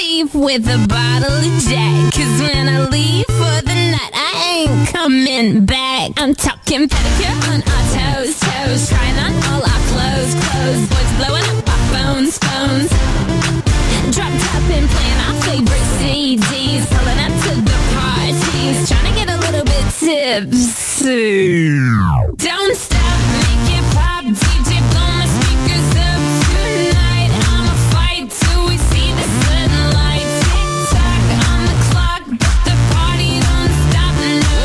thief with a bottle of Jack. 'Cause when I leave for the night, I ain't coming back. I'm talking pedicure on our toes, toes. Trying on all our clothes, clothes. Boys blowing up our phones, phones. Dropped up and playing our favorite CDs. Pulling up to the parties. Trying to get a little bit tipsy. Don't stop, make it pop. DJ blow my speakers up tonight. I'ma fight till we see the sunlight. Tick tock on the clock, but the party don't stop. No.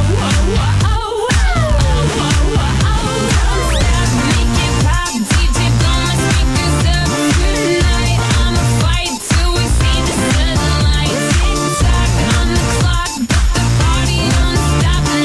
Don't stop, make it pop. DJ blow my speakers up tonight. I'ma fight till we see the sunlight. Tick tock on the clock, but the party don't stop. No.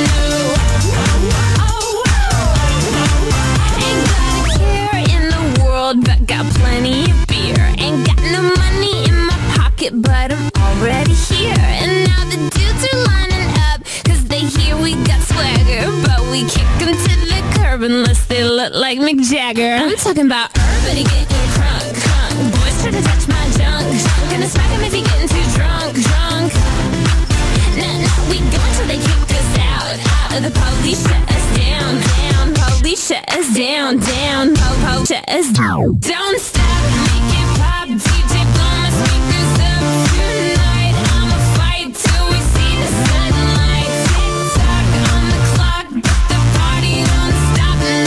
Ain't got a care in the world, but got plenty of beer. Ain't got no money in my pocket, but I'm already here. And now the dudes are lining up, 'cause they hear we got swagger. But we kick them to the curb unless they look like Mick Jagger. I'm talking about everybody getting crunk, crunk. Boys try to touch my junk, junk. Gonna smack him if he getting too drunk, drunk. Nah, we go until they kick us out. The police shut us down, down. Police shut us down, down. Shut us down. Don't stop, make it pop. DJ blow my speakers up tonight. I'ma fight till we see the sunlight. Tick tock on the clock, but the party don't stop. No.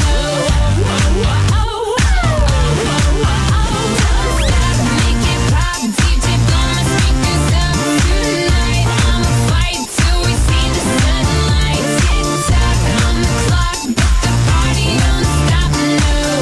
Don't stop, make it pop. DJ blow my speakers up tonight. I'ma fight till we see the sunlight. Tick tock on the clock, but the party don't stop. No.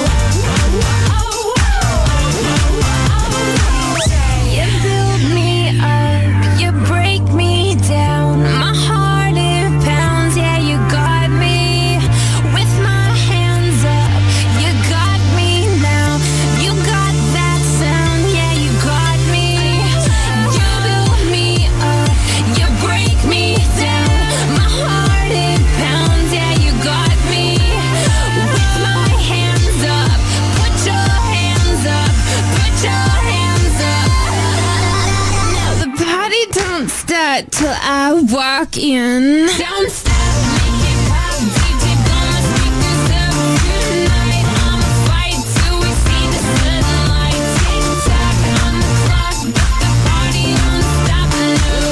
You build me up, you break me down. My heart it pounds, yeah, you got me. With my hands up, you got me now. You got that sound, yeah, you got me. You build me up, you break me down. My heart it pounds, yeah, you got me. With my hands up, put your hands up, put your hands up. Now the party don't start till I walk in. Don't stop, make it pop. DJ blow my speakers up tonight. I'ma fight till we see the sunlight. Tick tock on the clock, but the party don't stop. No.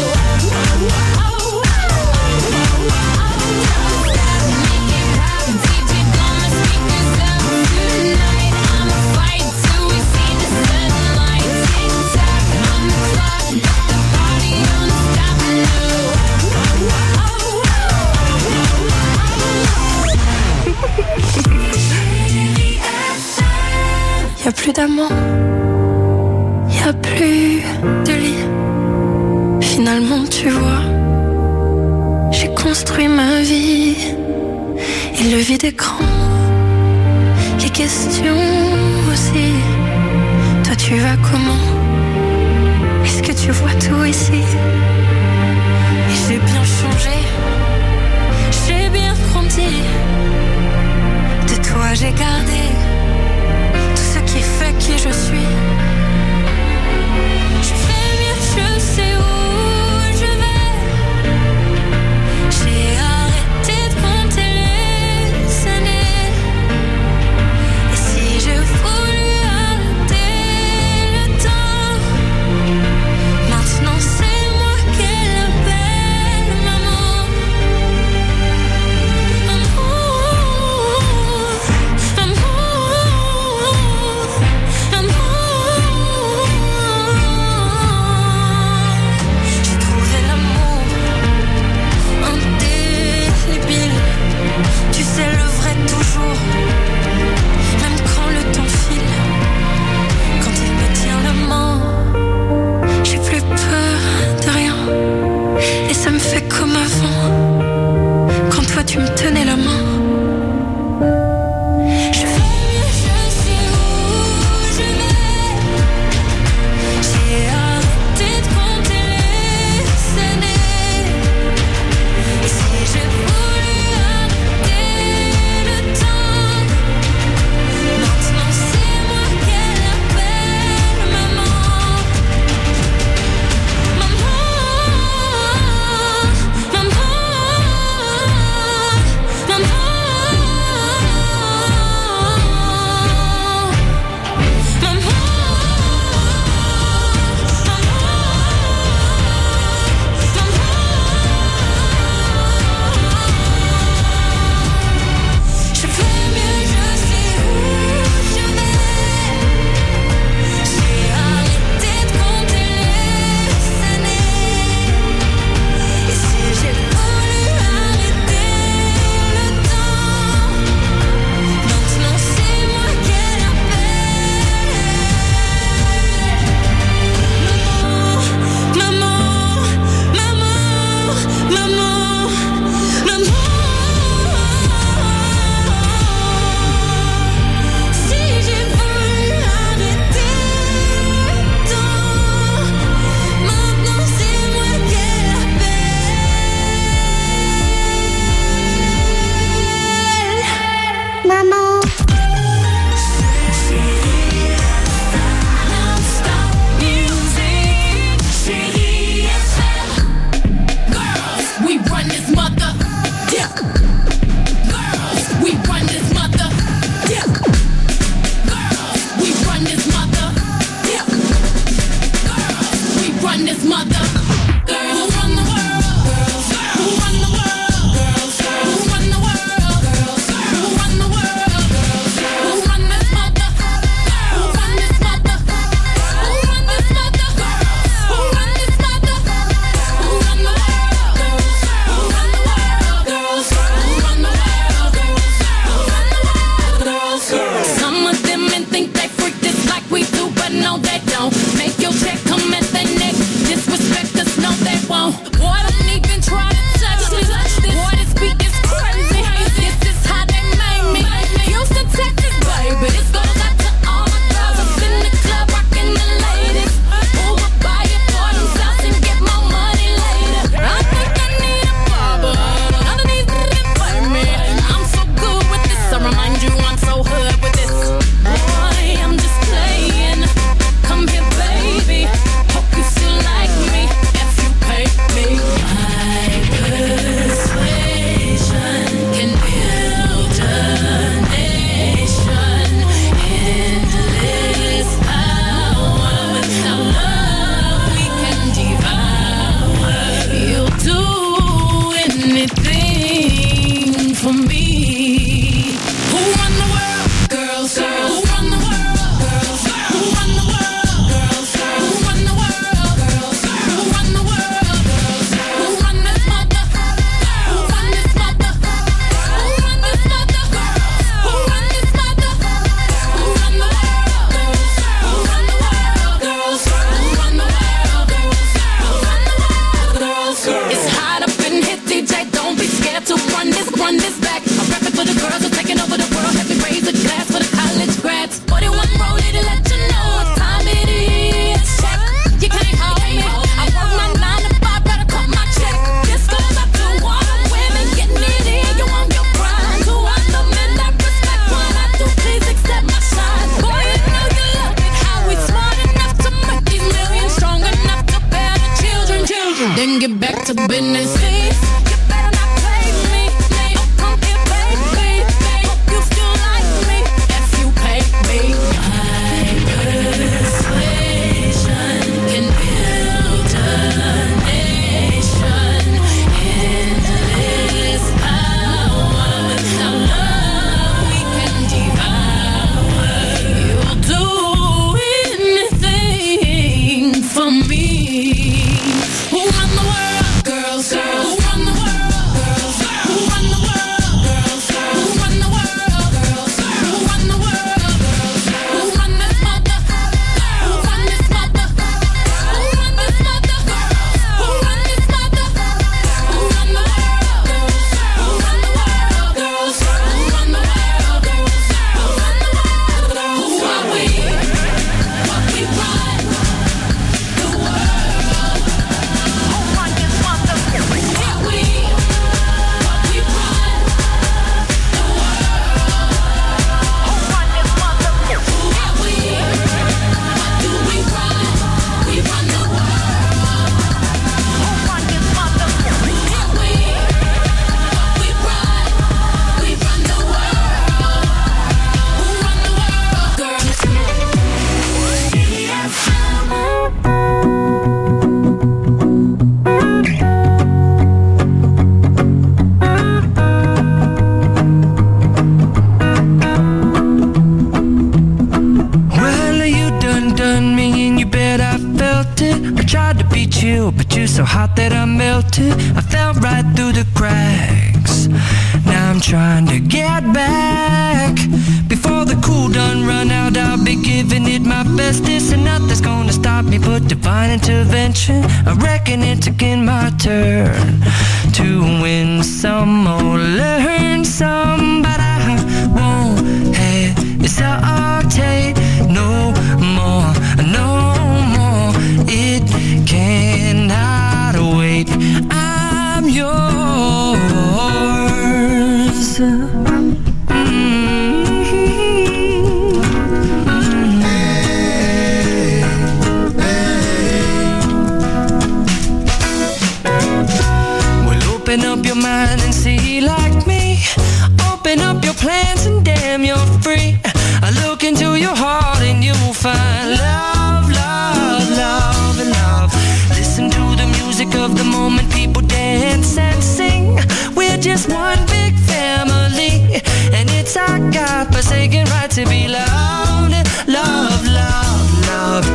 Don't stop, make it pop. DJ blow my speakers up tonight. I'ma fight till we see the sunlight. Tick tock on the clock, but the party don't stop. No. Y a plus d'amant, y a plus de lit. Finalement, tu vois, j'ai construit ma vie et le vide est grand. Les questions aussi. Toi, tu vas comment? Est-ce que tu vois tout ici? Et j'ai bien changé, j'ai bien grandi. De toi, j'ai gardé tout ce qui fait qui je suis. Je fais mieux, je sais où je vais. J'ai arrêté de compter les années. Et si je voulais arrêter le temps, then get back to business. So hot that I melted, I fell right through the cracks. Now I'm trying to get back. Before the cool done run out, I'll be giving it my bestest, and nothing's gonna stop me but divine intervention. I reckon it's again my turn to win some or learn some, but I won't hesitate no more, no more. It cannot wait. I'm yours. Well, open up your mind and see like me. Open up your plans and damn, you're free. I look into your heart and you'll find love, love, love, and love. Listen to the music of the moment, people dance and sing. We're just one big family, and it's our God-forsaken right to be loved, love, love, love,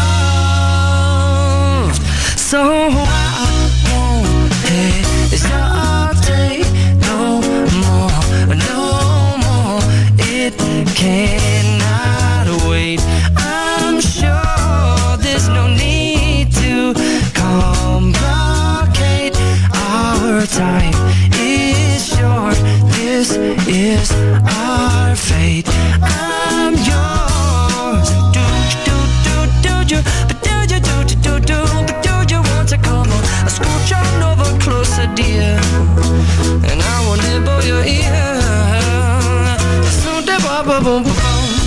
love. So I won't hesitate no more, no more. It cannot wait. I'm sure there's no need to complicate. Our time is short. This is our fate. I'm yours. Do you? But do you want to come on? I scooch on over closer, dear, and I will nibble your ear. So boom, boom, boom.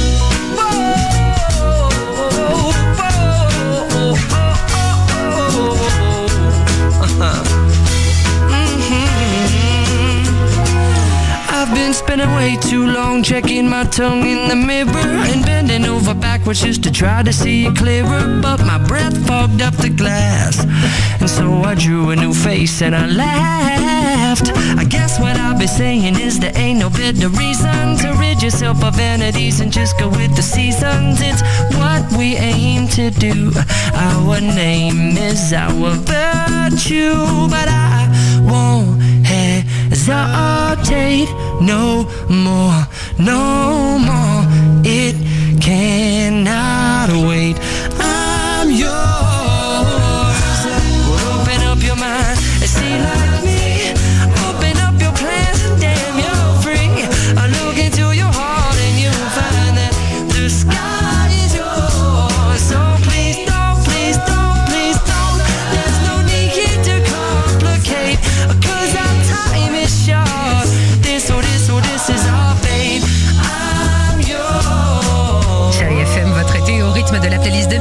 I've been spending way too long checking my tongue in the mirror and bending over backwards just to try to see it clearer, but my breath fogged up the glass, and so I drew a new face and I laughed. I guess what I'll be saying is there ain't no better reason to rid yourself of vanities and just go with the seasons. It's what we aim to do. Our name is our virtue, but I won't hesitate no more, no more. It cannot wait. I'm yours. Well, open up your mind and see like me. Open up your plans and damn, you're free. I look into your heart and you'll find that the sky is yours. So please don't, please don't, please don't. There's no need here to complicate, 'cause our time is short. This is our fate. I'm yours. Chérie FM, votre été au rythme de la playlist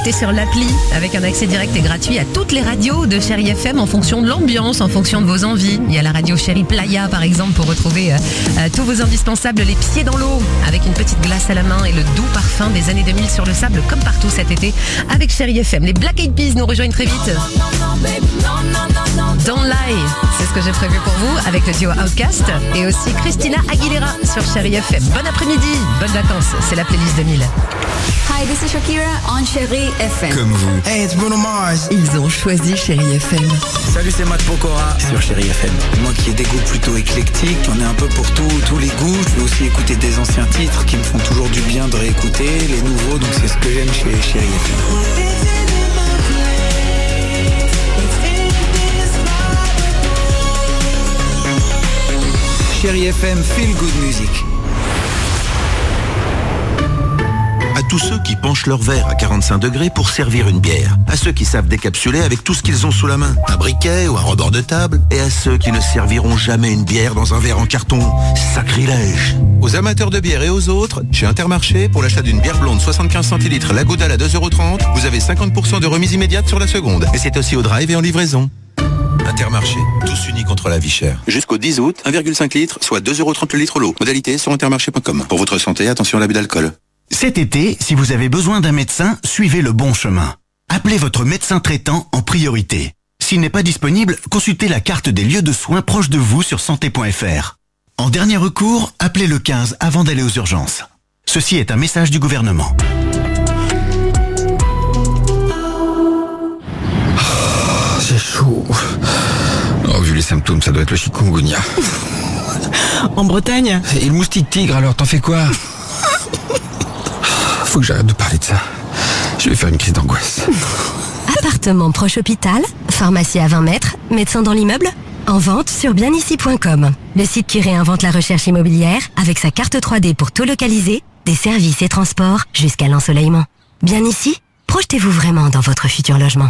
connecter sur l'appli avec un accès direct et gratuit à toutes les radios de Chérie FM en fonction de l'ambiance, en fonction de vos envies. Il y a la radio Chérie Playa par exemple pour retrouver tous vos indispensables, les pieds dans l'eau avec une petite glace à la main et le doux parfum des années 2000 sur le sable comme partout cet été avec Chérie FM. Les Black Eyed Peas nous rejoignent très vite. Don't Lie, c'est ce que j'ai prévu pour vous avec le duo Outkast et aussi Christina Aguilera sur Chérie FM. Bon après-midi, bonnes vacances, c'est la playlist 2000. Hi, this is Shakira on Chérie FM. Comme vous. Hey, it's Bruno Mars. Ils ont choisi Chérie FM. Salut, c'est Matt Pokora sur Chérie FM. Moi qui ai des goûts plutôt éclectiques, j'en ai un peu pour tous les goûts. Je vais aussi écouter des anciens titres qui me font toujours du bien de réécouter, les nouveaux, donc c'est ce que j'aime chez Chérie FM. Chérie FM, feel good music. À tous ceux qui penchent leur verre à 45 degrés pour servir une bière. À ceux qui savent décapsuler avec tout ce qu'ils ont sous la main. Un briquet ou un rebord de table. Et à ceux qui ne serviront jamais une bière dans un verre en carton. Sacrilège. Aux amateurs de bière et aux autres, chez Intermarché, pour l'achat d'une bière blonde 75 centilitres la Goudal à 2,30 €, vous avez 50% de remise immédiate sur la seconde. Et c'est aussi au drive et en livraison. Intermarché, tous unis contre la vie chère. Jusqu'au 10 août, 1,5 litre, soit 2,30 € le litre l'eau. Modalité sur intermarché.com. Pour votre santé, attention à l'abus d'alcool. Cet été, si vous avez besoin d'un médecin, suivez le bon chemin. Appelez votre médecin traitant en priorité. S'il n'est pas disponible, consultez la carte des lieux de soins proches de vous sur santé.fr. En dernier recours, appelez le 15 avant d'aller aux urgences. Ceci est un message du gouvernement. C'est chaud. Oh, vu les symptômes, ça doit être le chikungunya. En Bretagne? Et le moustique tigre, alors t'en fais quoi? Faut que j'arrête de parler de ça. Je vais faire une crise d'angoisse. Appartement proche hôpital, pharmacie à 20 mètres, médecin dans l'immeuble. En vente sur bienici.com. Le site qui réinvente la recherche immobilière avec sa carte 3D pour tout localiser, des services et transports jusqu'à l'ensoleillement. Bien ici, projetez-vous vraiment dans votre futur logement.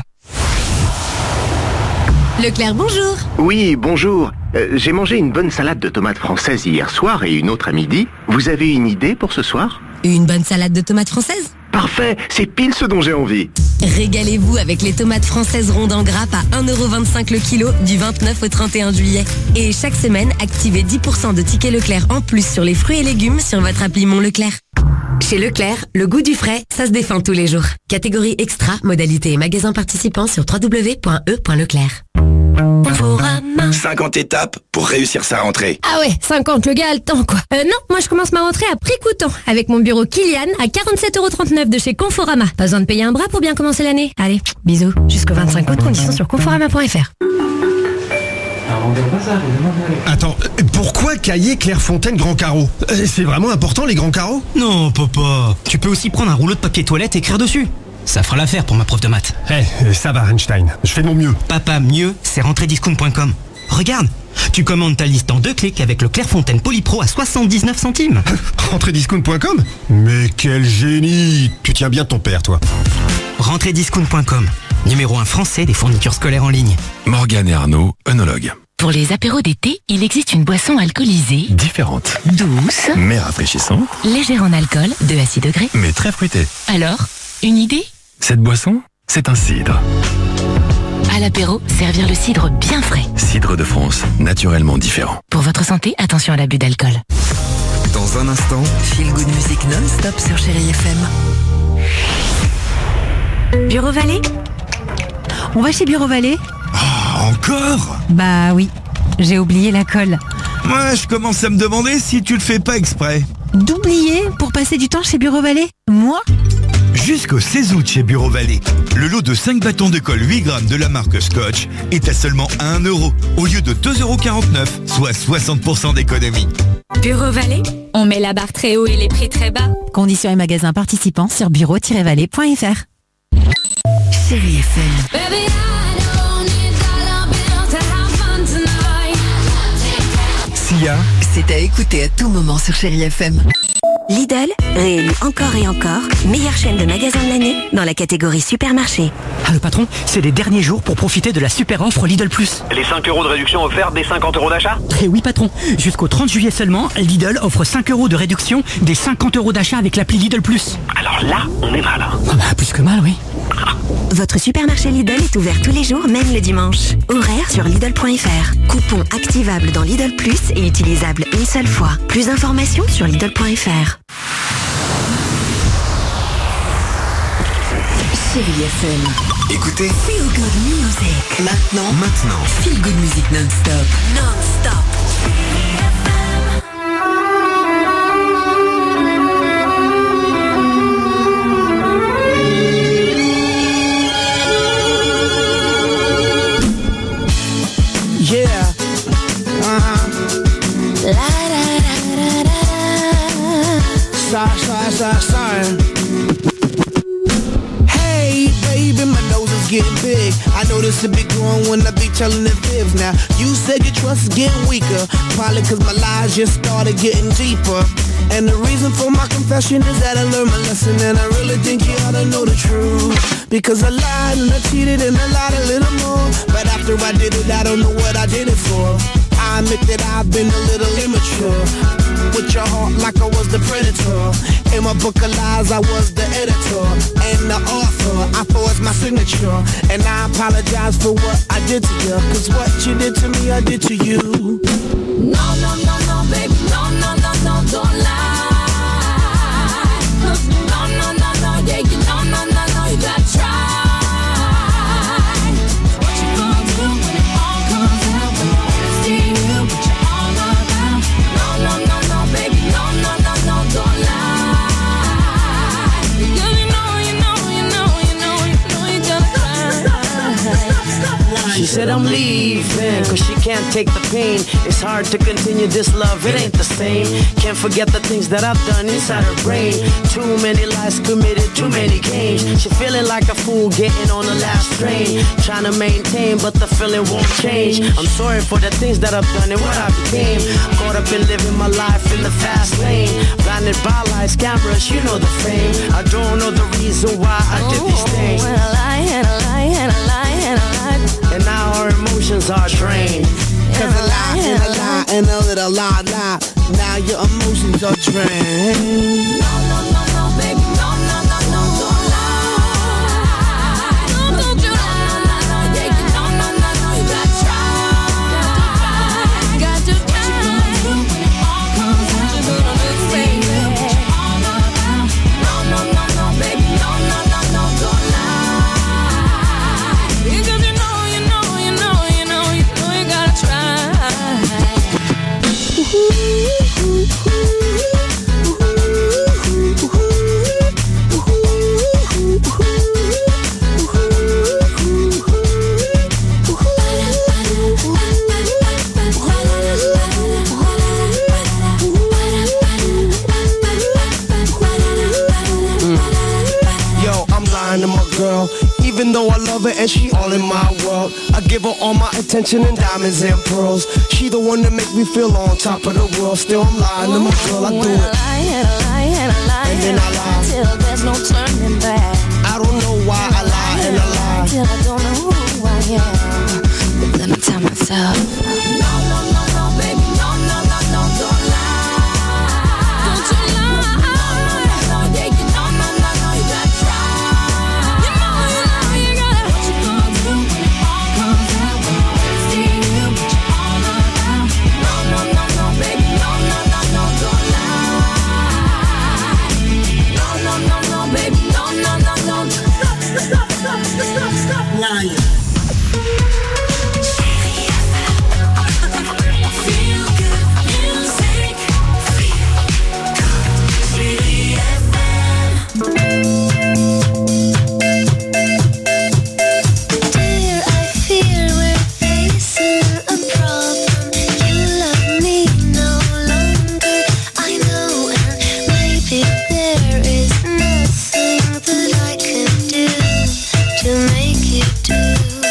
Leclerc, bonjour. Oui, bonjour. J'ai mangé une bonne salade de tomates françaises hier soir et une autre à midi. Vous avez une idée pour ce soir? Une bonne salade de tomates françaises? Parfait, c'est pile ce dont j'ai envie. Régalez-vous avec les tomates françaises rondes en grappe à 1,25 € le kilo du 29 au 31 juillet. Et chaque semaine, activez 10% de tickets Leclerc en plus sur les fruits et légumes sur votre appli Mon Leclerc. Chez Leclerc, le goût du frais, ça se défend tous les jours. Catégorie extra, modalité et magasin participant sur www.e.leclerc. 50 étapes pour réussir sa rentrée. Ah ouais, 50, le gars a le temps quoi. Non, moi je commence ma rentrée à prix coûtant avec mon bureau Kilian à 47,39 € de chez Conforama. Pas besoin de payer un bras pour bien commencer l'année. Allez, bisous. Jusqu'au 25 août, conditions sur conforama.fr. Attends, pourquoi Cahiers Clairefontaine Grand Carreau? C'est vraiment important les grands carreaux? Non, papa. Tu peux aussi prendre un rouleau de papier toilette et écrire dessus. Ça fera l'affaire pour ma prof de maths. Ça va Einstein, je fais de mon mieux. Papa, mieux, c'est rentrediscount.com. Regarde, tu commandes ta liste en 2 clics avec le Clairefontaine Polypro à 79 centimes. Rentrediscount.com? Mais quel génie! Tu tiens bien ton père, toi. Rentrediscount.com, numéro 1 français des fournitures scolaires en ligne. Morgane et Arnaud, œnologues. Pour les apéros d'été, il existe une boisson alcoolisée. Différente. Douce. Mais rafraîchissante. Légère en alcool, 2 à 6 degrés. Mais très fruitée. Alors, une idée? Cette boisson, c'est un cidre. À l'apéro, servir le cidre bien frais. Cidre de France, naturellement différent. Pour votre santé, attention à l'abus d'alcool. Dans un instant, Feel Good Music non-stop sur Chérie FM. Bureau Vallée? On va chez Bureau Vallée? Oh, encore? Bah oui, j'ai oublié la colle. Moi, je commence à me demander si tu le fais pas exprès. D'oublier pour passer du temps chez Bureau Vallée? Moi? Jusqu'au 16 août chez Bureau Vallée, le lot de 5 bâtons de colle 8 grammes de la marque Scotch est à seulement 1 € au lieu de 2,49 €, soit 60% d'économie. Bureau Vallée, on met la barre très haut et les prix très bas. Conditions et magasins participants sur bureau-vallée.fr. Chérie FM. Baby, I don't need dollar bills to have fun tonight. Sia, c'est à écouter à tout moment sur Chérie FM. Lidl, réélu encore et encore, meilleure chaîne de magasins de l'année dans la catégorie supermarché. Ah le patron, c'est les derniers jours pour profiter de la super offre Lidl Plus. Les 5 € de réduction offertes des 50 € d'achat? Eh oui patron, jusqu'au 30 juillet seulement, Lidl offre 5 € de réduction des 50 € d'achat avec l'appli Lidl Plus. Alors là, on est mal. Ah bah plus que mal, oui. Votre supermarché Lidl est ouvert tous les jours, même le dimanche. Horaire sur Lidl.fr. Coupon activable dans Lidl Plus et utilisable une seule fois. Plus d'informations sur Lidl.fr. Chérie FM. Écoutez. Feel Good Music. Maintenant. Feel Good Music non-stop. Non-stop. Yeah. Sorry. Hey, baby, my nose is getting big. I know this a big one when I be telling the fibs. Now, you said your trust is getting weaker. Probably cause my lies just started getting deeper. And the reason for my confession is that I learned my lesson. And I really think you ought to know the truth. Because I lied and I cheated and I lied a little more. But after I did it, I don't know what I did it for. I admit that I've been a little immature. With your heart like I was the predator. In my book of lies, I was the editor. And the author, I forged my signature. And I apologize for what I did to you. Cause what you did to me, I did to you. No, baby, no, don't lie. No, yeah, you know, you gotta try. What you gonna do when it all comes out? When I see you, what you all about? No, baby, no, don't lie. Because you know, you gotta try. She said I'm leaving, cause she can't take the pain. It's hard to continue this love, it ain't the same. Can't forget the things that I've done inside her brain. Too many lies committed, too many games. She feeling like a fool getting on the last train. Trying to maintain, but the feeling won't change. I'm sorry for the things that I've done and what I became. Caught up in living my life in the fast lane. Blinded by lights, cameras, you know the fame. I don't know the reason why I did these things. And I lie. And now our emotions are drained. Cause a lie and a little lie. Now your emotions are drained. No, baby, no, don't lie. Don't you lie. Yeah, you know, you gotta try. Got to try. What you gonna do when it all comes out? What you gonna do, baby? What you all about? No, baby, no, don't lie. Because you know, you gotta try. Yo, I'm lying to my girl. Even though I love her and she all in my world, I give her all my attention and diamonds and pearls. She the one that make me feel on top of the world. Still I'm lying to my girl, I do it. And then I lie till there's no turning back. I don't know why I lie and I lie till I don't know who I am. But then I tell myself, no, baby, no, don't lie. Don't you lie. Yeah, you know, you gotta try. You gotta. What you gonna do when it all comes out? When I see you, what you all about? No, baby, no, don't lie. No, baby, no. Stop lying. Feel good music. Chérie FM. Dear, I fear we're facing a problem. You love me no longer, I know, and maybe there is nothing that I can do to make you do.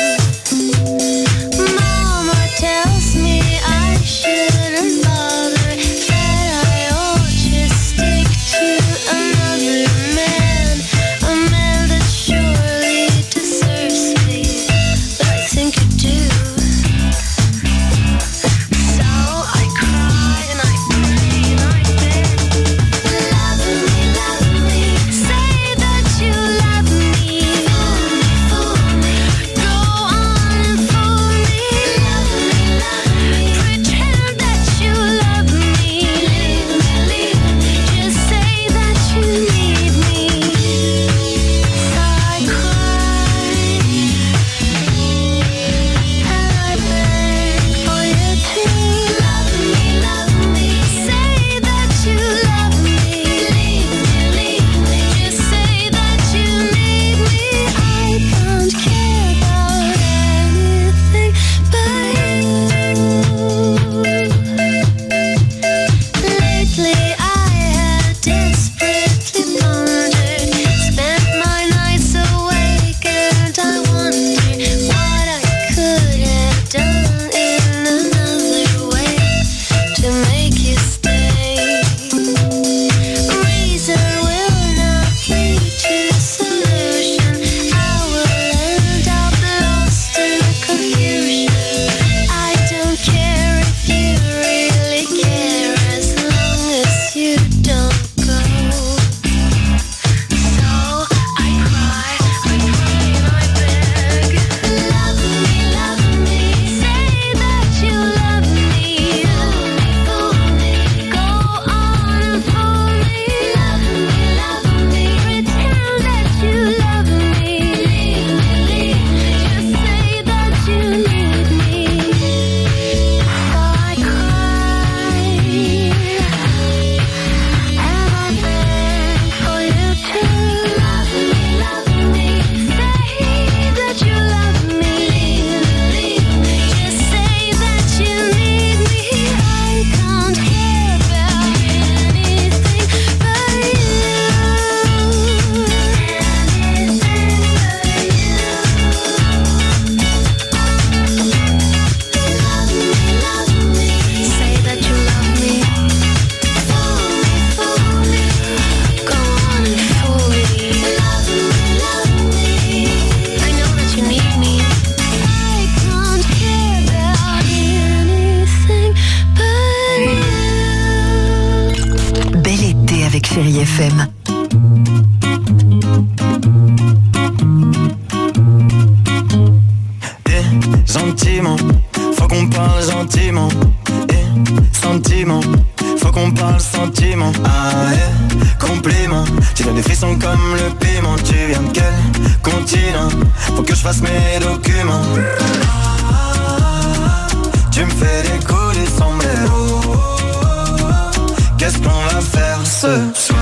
Sentiment, faut qu'on parle gentiment. Sentiment, faut qu'on parle sentiment. Ah compliment, tu donnes des frissons comme le piment. Tu viens de quel continent? Faut que je fasse mes documents. Tu me fais décoller sombrero. Qu'est-ce qu'on va faire ce soir?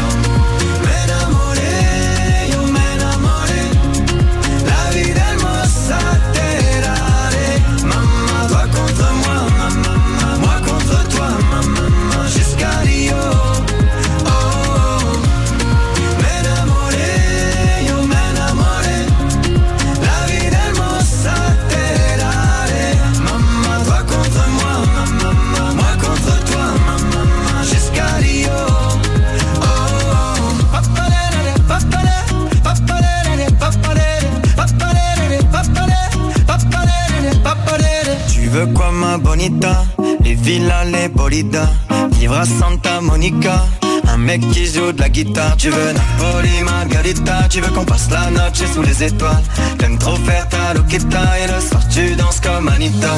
Tu veux quoi ma bonita? Les villas, les bolidas, vivre à Santa Monica, un mec qui joue de la guitare. Tu veux Napoli, Margarita, tu veux qu'on passe la noche sous les étoiles. T'aimes trop faire ta loqueta et le soir tu danses comme Anita.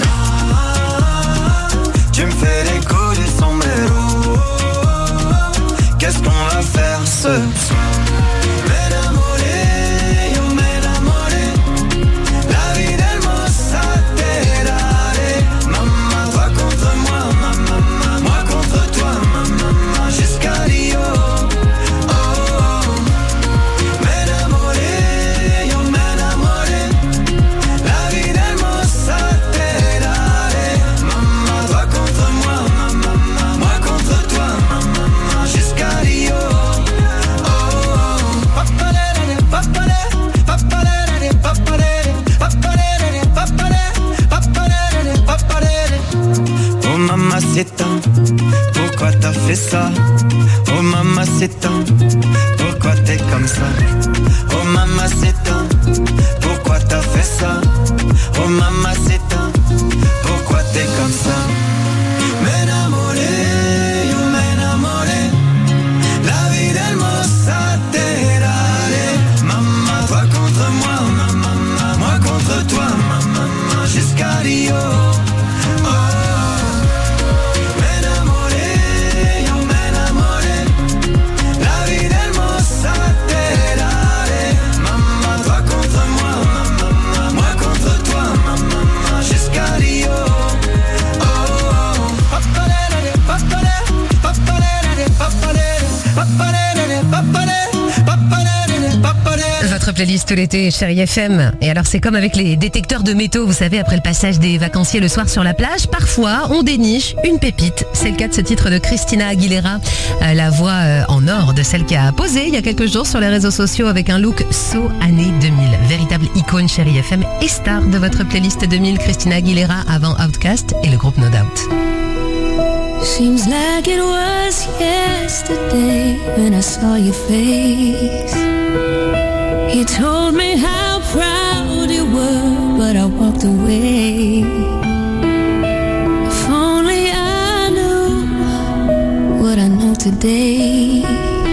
Tu me fais des coups du sombrero. Qu'est-ce qu'on va faire ce soir? Mamacita, pourquoi t'as fait ça? Oh mamacita, pourquoi t'es comme ça? Oh mamacita, pourquoi t'as fait ça? Oh mamacita, pourquoi t'es comme ça? M'enamoré, yo m'enamoré, la vie del mossa terare. Maman, toi contre moi, maman, moi contre toi, maman, jusqu'à Rio. Votre playlist tout l'été, Chérie FM. Et alors c'est comme avec les détecteurs de métaux, vous savez, après le passage des vacanciers le soir sur la plage, parfois on déniche une pépite. C'est le cas de ce titre de Christina Aguilera, la voix en or de celle qui a posé il y a quelques jours sur les réseaux sociaux avec un look so année 2000. Véritable icône Chérie FM et star de votre playlist 2000, Christina Aguilera avant Outkast et le groupe No Doubt. Seems like it was yesterday when I saw your face. You told me how proud you were, but I walked away. If only I knew what I know today.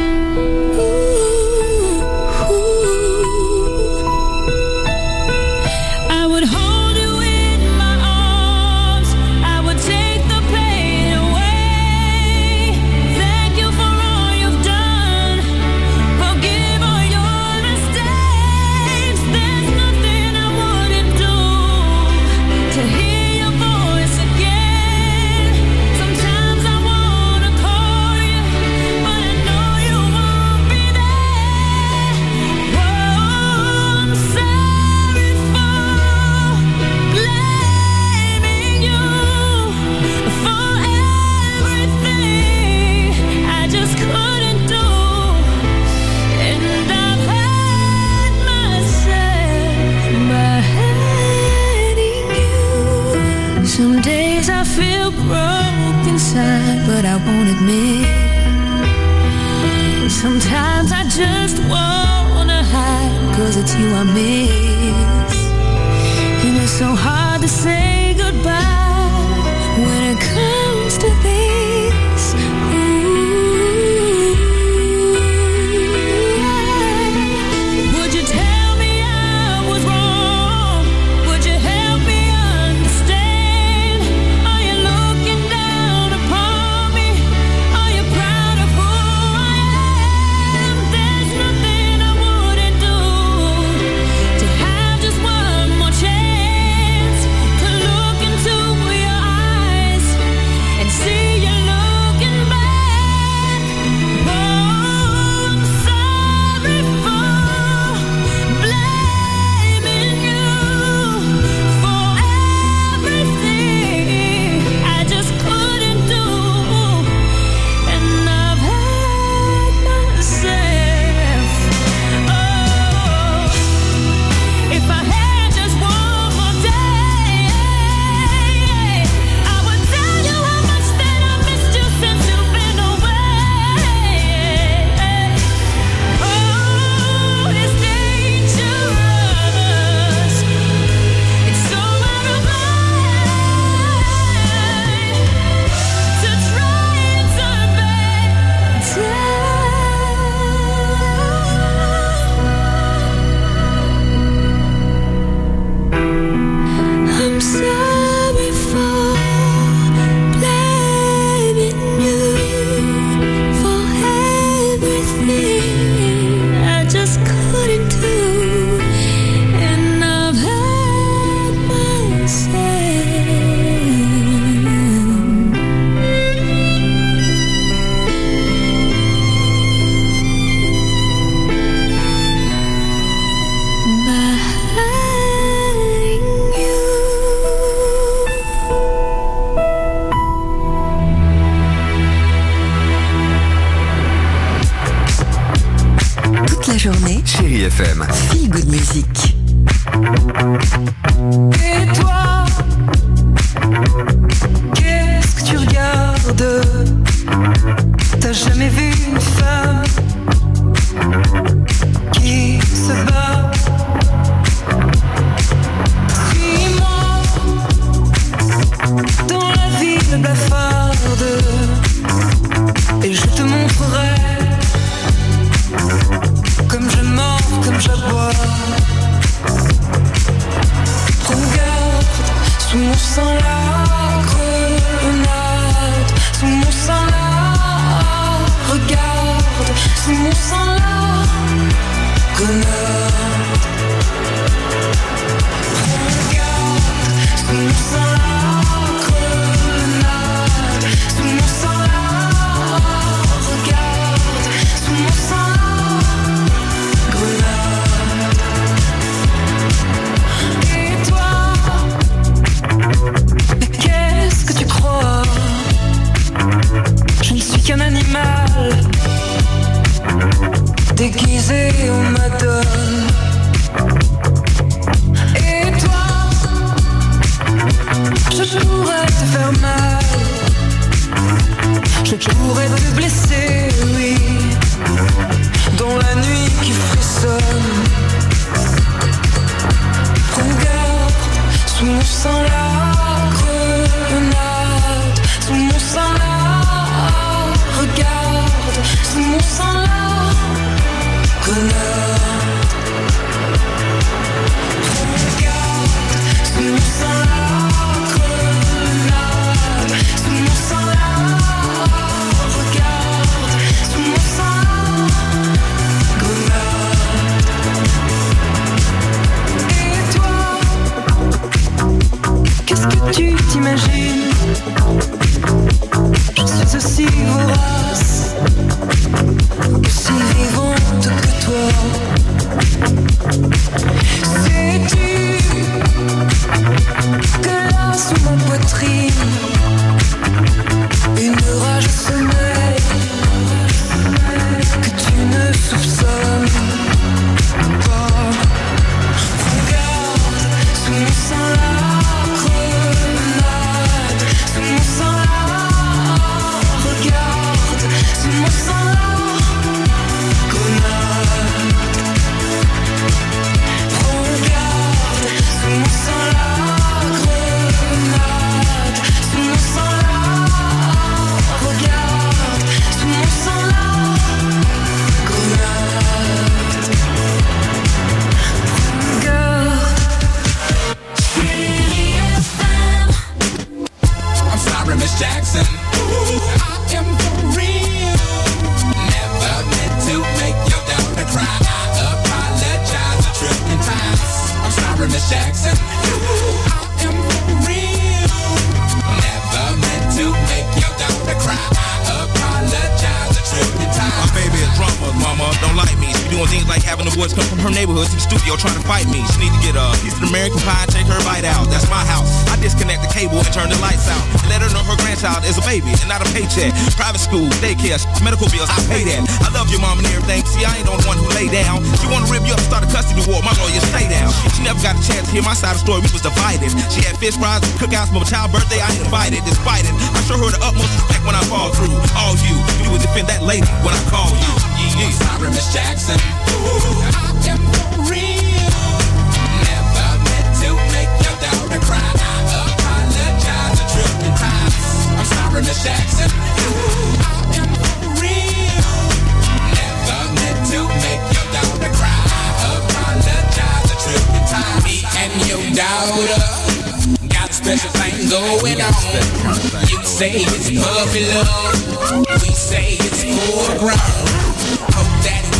Some days I feel broke inside, but I won't admit. Sometimes I just wanna hide, 'cause it's you I miss. And it's so hard to say goodbye when it comes to this. Would you tell me I was wrong? Would you help me FM. Feel Good Music. Et toi, qu'est-ce que tu regardes? T'as jamais vu une femme qui se bat? Suis-moi dans la ville blafarde et je te montrerai comme je mords, comme j'aboie. Regarde, sous mon sang la grenade, sous mon sang la. Regarde, sous mon sang la grenade. Regarde, sous mon sang la grenade, sous mon sang la. Regarde, sous mon sang la grenade. Et toi, qu'est-ce que tu crois? Je ne suis qu'un animal déguisé en madone. Et toi, je pourrais te faire mal, je pourrais te blesser, oui, dans la nuit qui frissonne. Regarde, sous mon sang la grenade, sous mon sang la. Regarde, sous mon sang la grenade. Regarde, sous mon sang la grenade, sous mon sang la. Regarde, sous mon sang la grenade. Et toi, qu'est-ce que tu t'imagines? Je suis aussi vorace, aussi vivante que toi. Sais-tu que là sous ma poitrine, une rage sommeille que tu ne soupçonnes pas. Regarde, sous mon sang la grenade, sous mon sang la. Regarde, sous mon sang la grenade. Regarde, sous mon sang la grenade, sous mon sang la. Regarde, sous mon sang la grenade. Regarde. I'm sorry, Miss Jackson. I am for real. Never meant to make your daughter cry. I apologize a trillion times. I'm sorry, Miss Jackson. I am for real. Never meant to make your daughter cry. I apologize a trillion times. My baby is drama, mama, don't like me. She doing things like having the boys come from her neighborhood to the studio trying to fight me. She need to get a piece of American pie and take her bite out. That's my house. I disconnect the cable and turn the lights out. And let her know her grandchild is a baby and not a paycheck. Private school, daycare, medical bills, I pay that. I love your mom and everything. See, I ain't the one who lay down. She wanna rip you up, start a custody war. My lawyer, stay down. She never got a chance to hear my side of the story. We was divided. She had fish fries, cookouts for my child's birthday. I ain't invited, despite it. I show her the utmost respect when I fall through. All you would defend that lady when I call you. I'm sorry, Miss Jackson. I am for real. Never meant to make your daughter cry. I apologize a trillion times. I'm sorry, Miss Jackson. I am for real. Never meant to make your daughter cry. I apologize a trillion times. Me and your daughter got a special thing going on. You say it's puppy love. We say it's foreground. Hope that we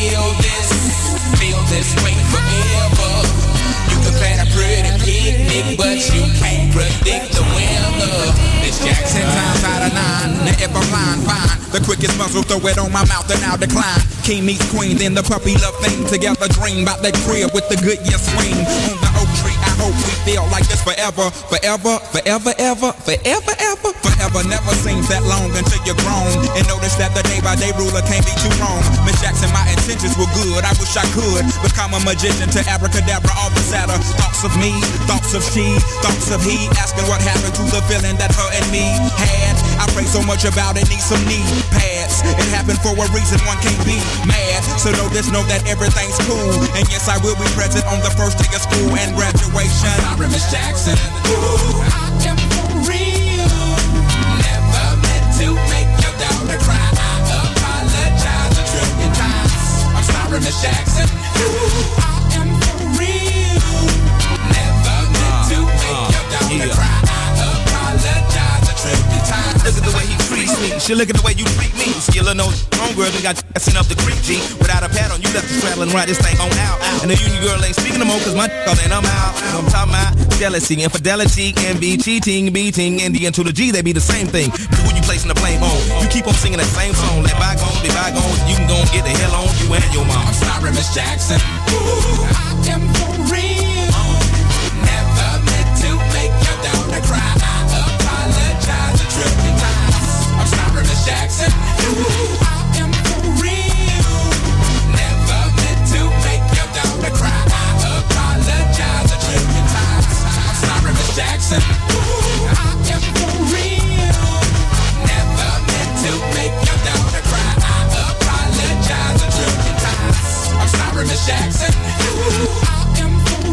feel this way forever. You can plan a pretty picnic, but you can't predict the weather. Miss Jackson times out of 9. Now if I'm lying, fine. The quickest muzzle, throw it on my mouth and I'll decline. King meets queen, then the puppy love thing. Together dream about that crib with the good yes swing. On the oak tree, I hope we feel like this forever. Forever, forever, ever, forever, ever, forever. forever never seems that long until you're grown and notice that the day-by-day ruler can't be too wrong. Miss Jackson, my intentions were good. I wish I could become a magician to abracadabra all the sadder. Thoughts of me, thoughts of she, thoughts of he, asking what happened to the feeling that her and me had. I pray so much about it, need some knee pads. It happened for a reason, one can't be mad. So know this, know that everything's cool. And yes, I will be present on the first day of school and graduation. Sorry, Miss Jackson. Ooh, I am for real. Never meant to make your daughter cry. I apologize a trillion times. I'm sorry, Miss Jackson. Ooh, I am for real. Never meant to make your daughter cry. I apologize a trillion times. Look at the way he treats me. She look at the way you treat me. Skillin' no homegirl that got sent up the creek, G. Without a pad on, you left the straddle and ride this thing on out. And the union girl ain't speaking no more, cause my call and I'm out. I'm talking about jealousy, infidelity, envy, cheating, beating, and the N to the G, they be the same thing. But who you placing the blame on? You keep on singing that same song. Let bygones be bygones. You can go and get the hell on you and your mom. I'm sorry, Miss Jackson. Ooh, I am for real. Never meant to make your daughter cry. I apologize a trillion times. I'm sorry, Miss Jackson. Ooh, I am for real. Never meant to make your daughter cry. I apologize a trillion times. I'm sorry, Miss Jackson. Ooh, I am for real. Never meant to make your daughter cry. I apologize a trillion times. I'm sorry, Miss Jackson. Ooh, I am for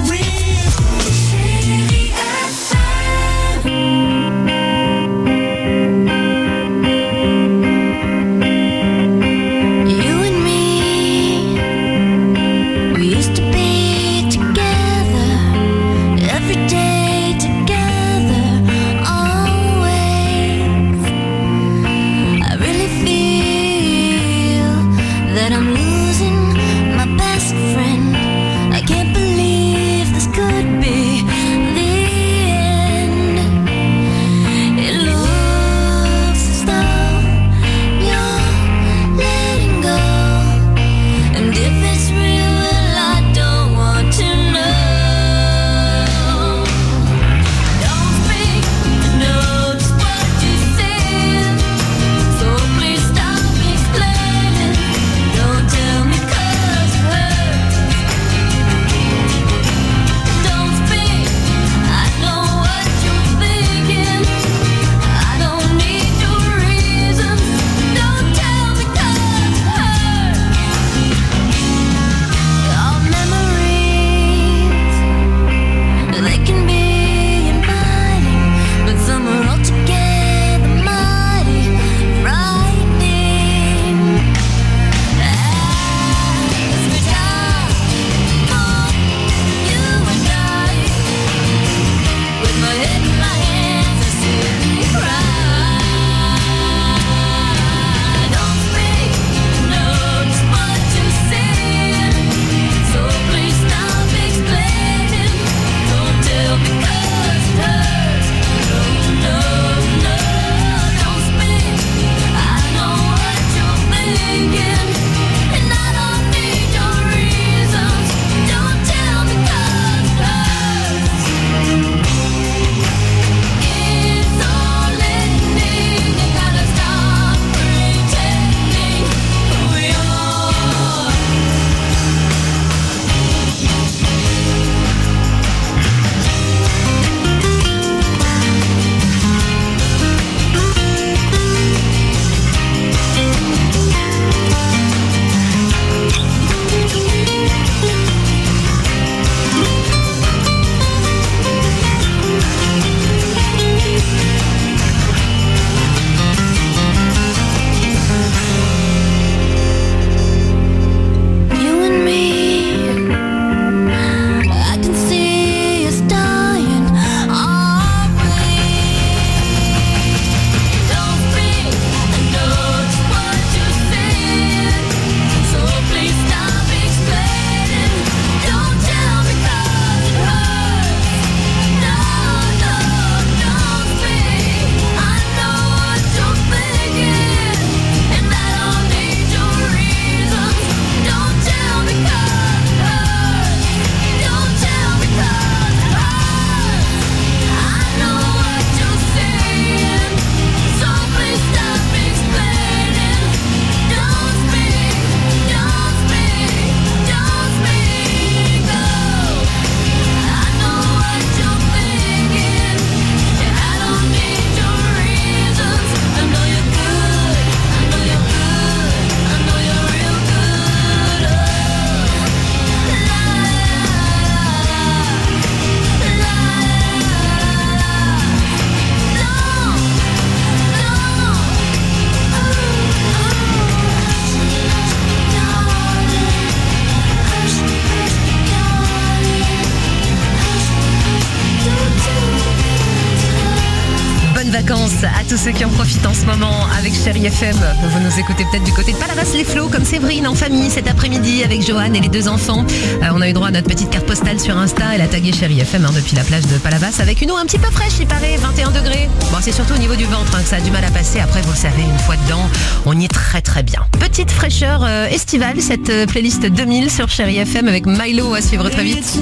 vacances à tous ceux qui en profitent en ce moment avec Chérie FM. Vous nous écoutez peut-être du côté de Palavas-les-Flots comme Séverine en famille cet après-midi avec Johan et les 2 enfants. On a eu droit à notre petite carte postale sur Insta. Elle a tagué Chérie FM depuis la plage de Palavas avec une eau un petit peu fraîche, il paraît, 21 degrés. Bon, c'est surtout au niveau du ventre que ça a du mal à passer. Après, vous le savez, une fois dedans, on y est très très bien. Petite fraîcheur estivale, cette playlist 2000 sur Chérie FM avec Milo à suivre très vite.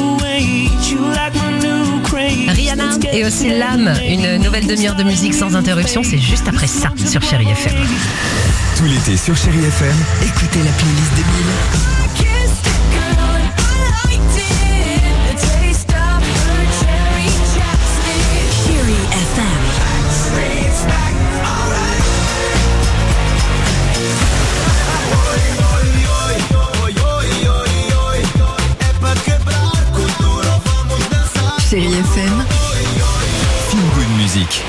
Rihanna et aussi L'âme, une nouvelle demi-heure de musique sans interruption, c'est juste après ça sur Chérie FM. Tout l'été sur Chérie FM, écoutez la playlist 2000. Chérie FM. Chérie FM, Feel Good Music.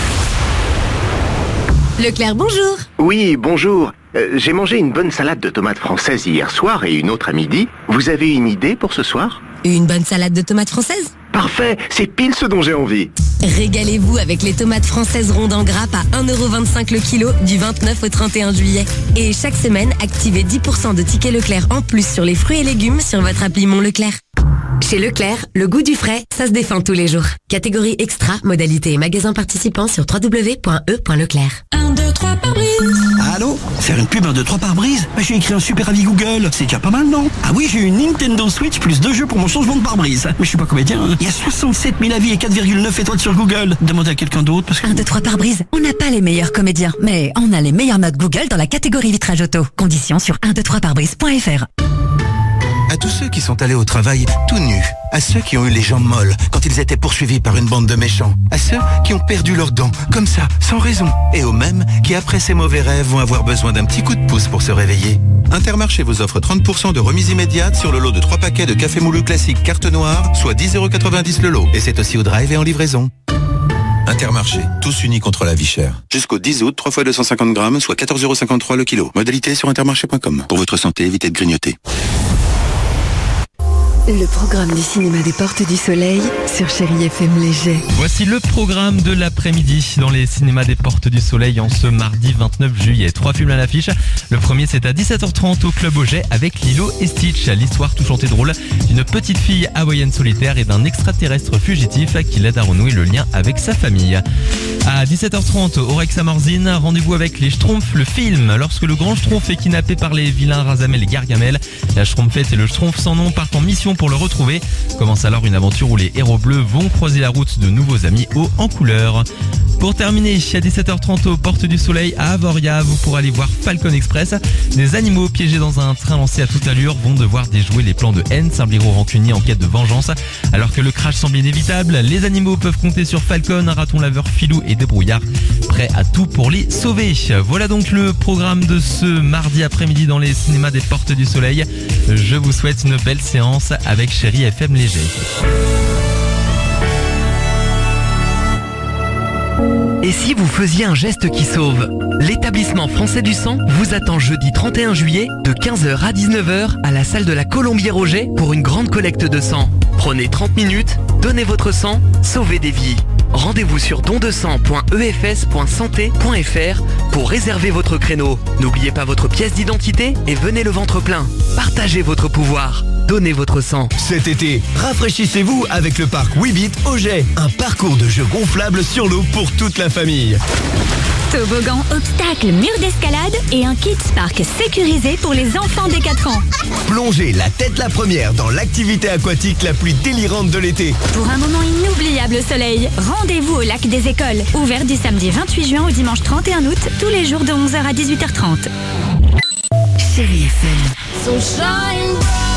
Leclerc, bonjour. Oui, bonjour. J'ai mangé une bonne salade de tomates françaises hier soir et une autre à midi. Vous avez une idée pour ce soir ? Une bonne salade de tomates françaises ? Parfait, c'est pile ce dont j'ai envie. Régalez-vous avec les tomates françaises rondes en grappe à 1,25€ le kilo du 29 au 31 juillet. Et chaque semaine, activez 10% de tickets Leclerc en plus sur les fruits et légumes sur votre appli Mon Leclerc. Chez Leclerc, le goût du frais, ça se défend tous les jours. Catégorie extra, modalité et magasin participant sur www.e.leclerc. 1, 2, 3 par brise. Allô ? Faire une pub 1, 2, 3 par brise ? J'ai écrit un super avis Google. C'est déjà pas mal, non ? Ah oui, j'ai eu une Nintendo Switch plus 2 jeux pour mon changement de pare-brise. Mais je suis pas comédien. Hein. Il y a 67 000 avis et 4,9 étoiles sur Google. Demandez à quelqu'un d'autre parce que... 1, 2, 3 par brise. On n'a pas les meilleurs comédiens, mais on a les meilleures notes Google dans la catégorie vitrage auto. Conditions sur 123parbrise.fr. À tous ceux qui sont allés au travail tout nus, à ceux qui ont eu les jambes molles quand ils étaient poursuivis par une bande de méchants, à ceux qui ont perdu leurs dents, comme ça, sans raison, et aux mêmes qui, après ces mauvais rêves, vont avoir besoin d'un petit coup de pouce pour se réveiller. Intermarché vous offre 30% de remise immédiate sur le lot de 3 paquets de café moulu classique carte noire, soit 10,90€ le lot. Et c'est aussi au drive et en livraison. Intermarché, tous unis contre la vie chère. Jusqu'au 10 août, 3 fois 250 grammes, soit 14,53€ le kilo. Modalité sur intermarché.com. Pour votre santé, évitez de grignoter. Le programme du cinéma des Portes du Soleil sur Chérie FM Léger. Voici le programme de l'après-midi dans les cinémas des Portes du Soleil en ce mardi 29 juillet. 3 films à l'affiche. Le premier, c'est à 17h30 au Club Auget avec Lilo et Stitch. L'histoire touchante et drôle d'une petite fille hawaïenne solitaire et d'un extraterrestre fugitif qui l'aide à renouer le lien avec sa famille. À 17h30 au Rex à Morzine, rendez-vous avec les Schtroumpfs, le film. Lorsque le grand Schtroumpf est kidnappé par les vilains Razamel et Gargamel, la Schtroumpfette et le Schtroumpf sans nom partent en mission pour le retrouver. Commence alors une aventure où les héros bleus vont croiser la route de nouveaux amis hauts en couleur. Pour terminer, à 17h30 aux Portes du Soleil à Avoria, vous pourrez aller voir Falcon Express. Des animaux piégés dans un train lancé à toute allure vont devoir déjouer les plans de haine, Sabliero rancunier en quête de vengeance. Alors que le crash semble inévitable, les animaux peuvent compter sur Falcon, un raton laveur filou et débrouillard, prêts à tout pour les sauver. Voilà donc le programme de ce mardi après-midi dans les cinémas des Portes du Soleil. Je vous souhaite une belle séance avec Chérie FM Léger. Et si vous faisiez un geste qui sauve ? L'établissement français du sang vous attend jeudi 31 juillet de 15h à 19h à la salle de la Colombier-Roger pour une grande collecte de sang. Prenez 30 minutes, donnez votre sang, sauvez des vies. Rendez-vous sur dondesang.efs.santé.fr pour réserver votre créneau. N'oubliez pas votre pièce d'identité et venez le ventre plein. Partagez votre pouvoir. Donnez votre sang. Cet été, rafraîchissez-vous avec le parc Weebit Auget. Un parcours de jeux gonflables sur l'eau pour toute la famille. Toboggan, obstacles, murs d'escalade et un kids park sécurisé pour les enfants dès 4 ans. Plongez la tête la première dans l'activité aquatique la plus délirante de l'été. Pour un moment inoubliable au soleil, rendez-vous au lac des écoles. Ouvert du samedi 28 juin au dimanche 31 août, tous les jours de 11h à 18h30. Chérie FM. So shine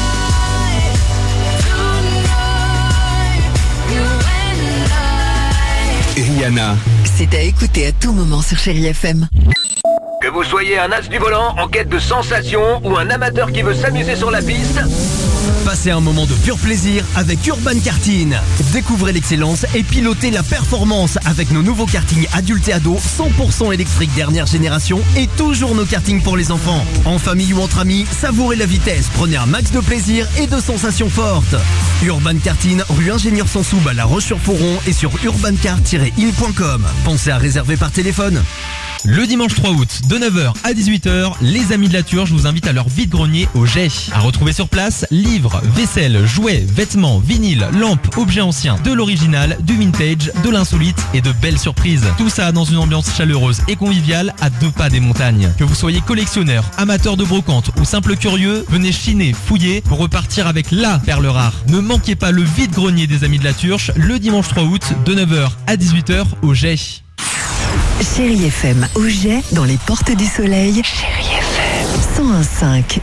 Rihanna. C'est à écouter à tout moment sur Chérie FM. Que vous soyez un as du volant en quête de sensations ou un amateur qui veut s'amuser sur la piste, Passez un moment de pur plaisir avec Urban Karting. Découvrez l'excellence et pilotez la performance avec nos nouveaux kartings adultes et ados 100% électriques dernière génération et toujours nos kartings pour les enfants. En famille ou entre amis, savourez la vitesse, prenez un max de plaisir et de sensations fortes. Urban Karting, rue Ingénieur Sansoub à La Roche-sur-Foron et sur urbancart-il.com. Pensez à réserver par téléphone. Le dimanche 3 août, de 9h à 18h, les amis de la Turge vous invitent à leur vide-grenier au Jet. À retrouver sur place, livres, vaisselle, jouets, vêtements, vinyles, lampes, objets anciens, de l'original, du vintage, de l'insolite et de belles surprises. Tout ça dans une ambiance chaleureuse et conviviale à 2 pas des montagnes. Que vous soyez collectionneur, amateur de brocante ou simple curieux, venez chiner, fouiller pour repartir avec la perle rare. Ne manquez pas le vide-grenier des amis de la Turge le dimanche 3 août, de 9h à 18h au Jet. Chérie FM, au Jet, dans les portes du soleil. Chérie FM 101.5.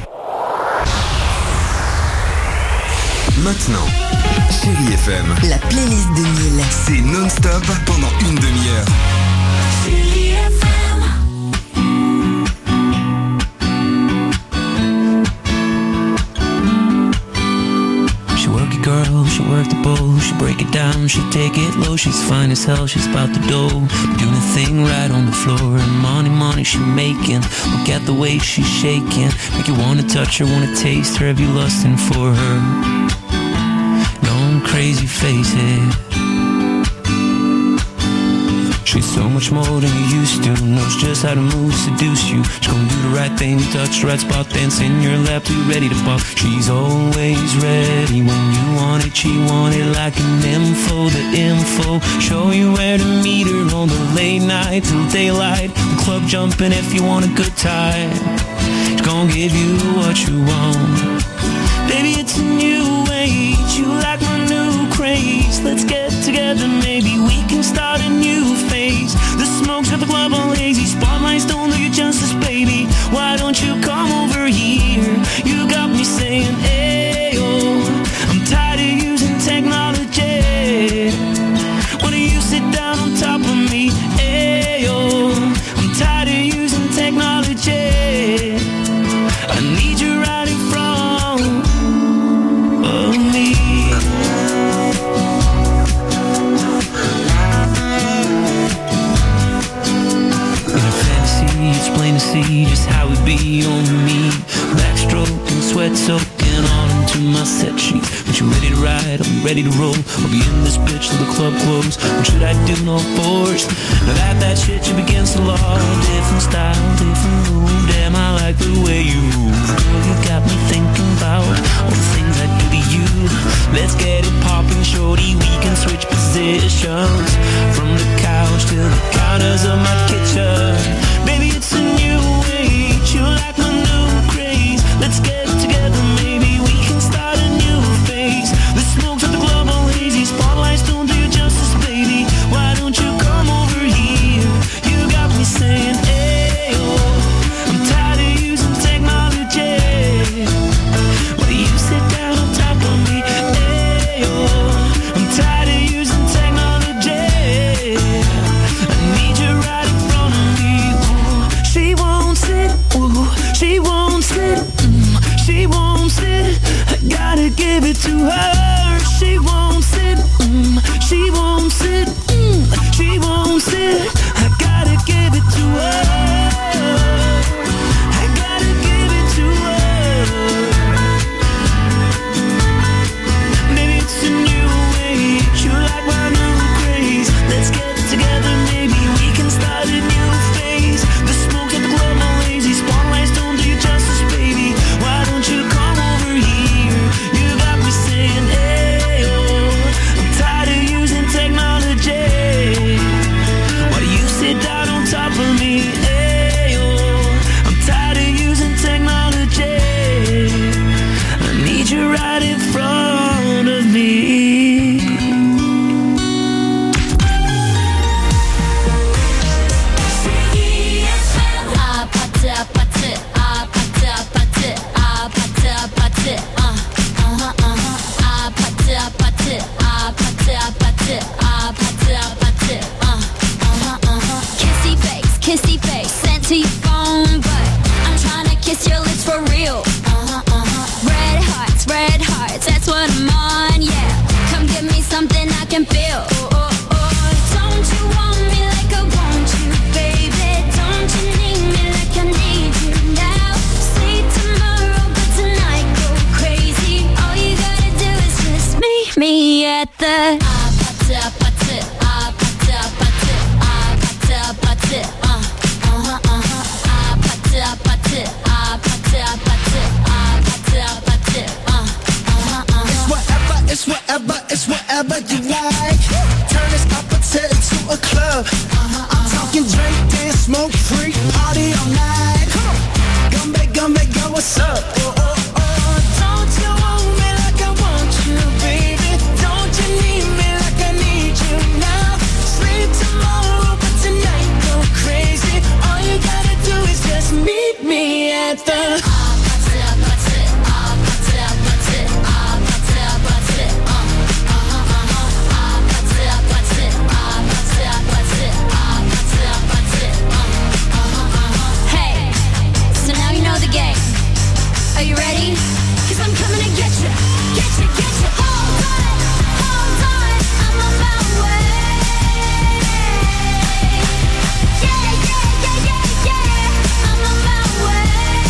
Maintenant, Chérie FM, La playlist de Neil. c'est non-stop pendant une demi-heure. Chérie She work it, girl, she work the bowl. She break it down, she take it low. She's fine as hell, she's about the dough. Doing a thing right on the floor. And money she making. Look at the way she's shaking. Make you wanna touch her, wanna taste her. Have you lusting for her? Going crazy, face it. She's so much more than you used to. Knows just how to move, seduce you. She's gonna do the right thing, touch the right spot, dance in your lap till you're ready to pop. She's always ready when you want it. She want it like an info, the info. Show you where to meet her on the late night till daylight. The club jumping if you want a good time. She's gonna give you what you want. Baby, it's a new age. You like my new craze. Let's get together, maybe we can start a new phase. The smoke's at the club all lazy. Spotlights don't do you justice, baby. Why don't you come over here? You got me saying, ayo. I'm tired of using technology. Why don't you sit down on top of me? Ayo. I'm tired of using technology. I need you right in front of me. In a fantasy, it's plain to see just how it be on me. Backstroke and sweat soaking on into my set sheets. But you ready to ride? I'll be ready to roll. I'll be in this bitch till the club close. What should I do? No force. Now that shit you against the law. Different style, different move. Damn, I like the way you move. Girl, you got me thinking about all the things I do to you. Let's get it poppin', shorty. We can switch positions from the couch to the counters of my kitchen. Baby, it's a new age. You like my new craze. Let's get together, maybe we can start a new phase. The smoke's at the club all hazy. Spotlights don't do you justice, baby. Why don't you come over here? You got me saying, ayo. I'm tired of using technology. Why do you sit down on top of me? Ayo. I'm tired of using technology. I need you right in front of me. Ooh. She won't sit, ooh. She won't sit, she won't sit. I gotta give it to her. She won't sit, she won't sit, she won't sit. I gotta give it to her. I gotta give it to her. Maybe it's a new age. You like my new craze. Let's get together, maybe we can start a new phase. The smoke's at the club all lazy. Spotlights don't do you justice, baby. Why don't you come over here? You got me saying, ayo. I'm tired of using technology. Why do you sit down on top of me? Ayo. I'm tired of using technology. I need you right in front of me. Kissy face, sent to your phone, but I'm trying to kiss your lips for real. Red hearts, ouais. It's whatever you like. Turn this appetite into a club. I'm talking drink, dance, smoke, freak, party all night. Come on, go, what's up? Don't you want me like I want you, baby? Don't you need me like I need you now? Sleep tomorrow, but tonight go crazy. All you gotta do is just meet me at the Are you ready? 'Cause I'm coming to get you. Hold on, I'm on my way. Yeah, I'm on my way.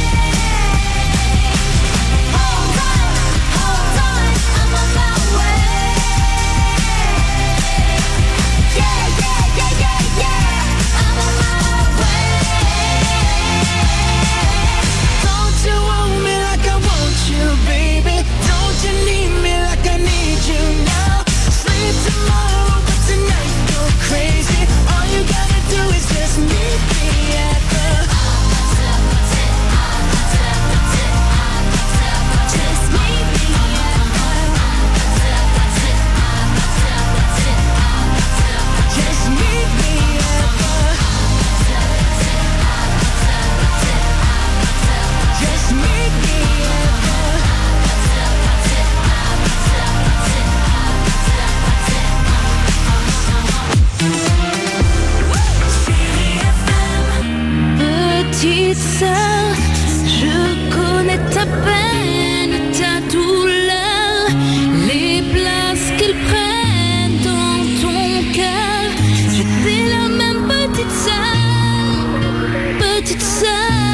Hold on, I'm on my way. Yeah, I'm on my way. Don't you want me like I want you, baby? Don't you need me like I need you now? Sleep tomorrow, but tonight go crazy. All you gotta do is just meet me at the just meet me at just meet me at just meet me Petite sœur, je connais ta peine, ta douleur, les places qu'elles prennent dans ton cœur. J'étais la même petite sœur, petite sœur.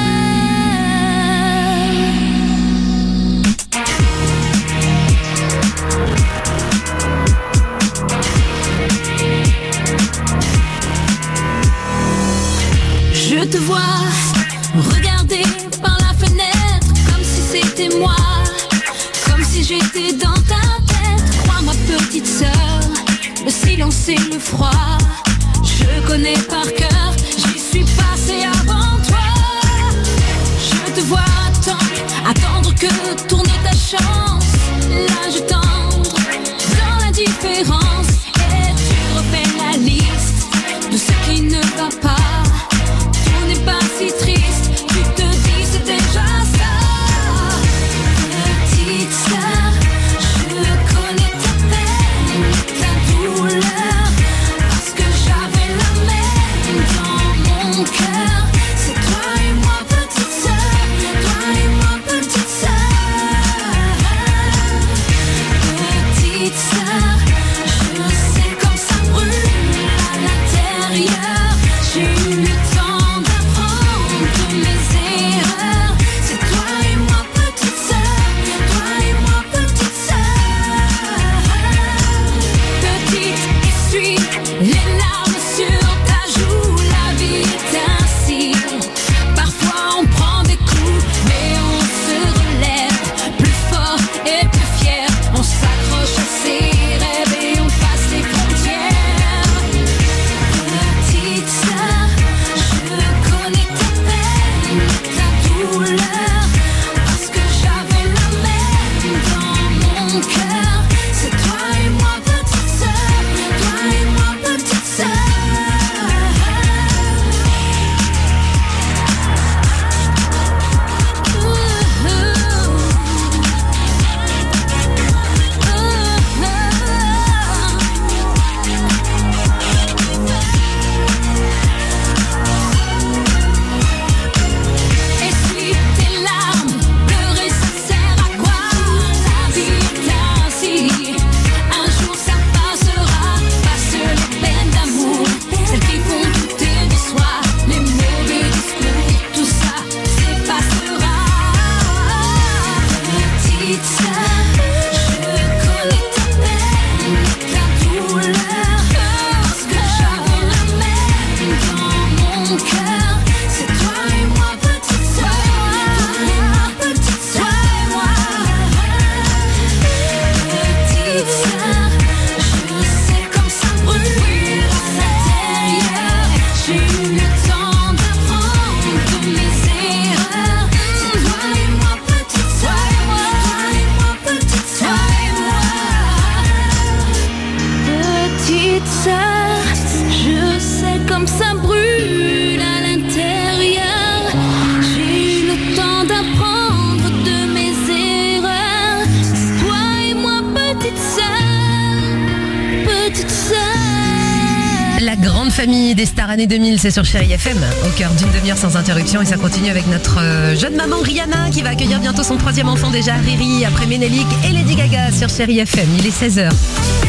Je te vois regarder par la fenêtre comme si c'était moi, comme si j'étais dans ta tête. Crois-moi petite sœur, le silence et le froid, je connais par cœur, j'y suis passée avant toi. Je te vois attendre que tourne ta chance, l'âge tendre dans l'indifférence, et tu refais la liste de ce qui ne va pas. Pas si triste, tu te dis c'est déjà ça. Petite sœur, je connais ta peine, ta douleur, parce que j'avais la même dans mon cœur. C'est toi et moi petite sœur, toi et moi petite sœur. Petite sœur, famille des stars années 2000, c'est sur Chérie FM, au cœur d'une demi-heure sans interruption. Et ça continue avec notre jeune maman Rihanna qui va accueillir bientôt son troisième enfant déjà, Riri, après Ménélique et Lady Gaga sur Chérie FM. Il est 16h.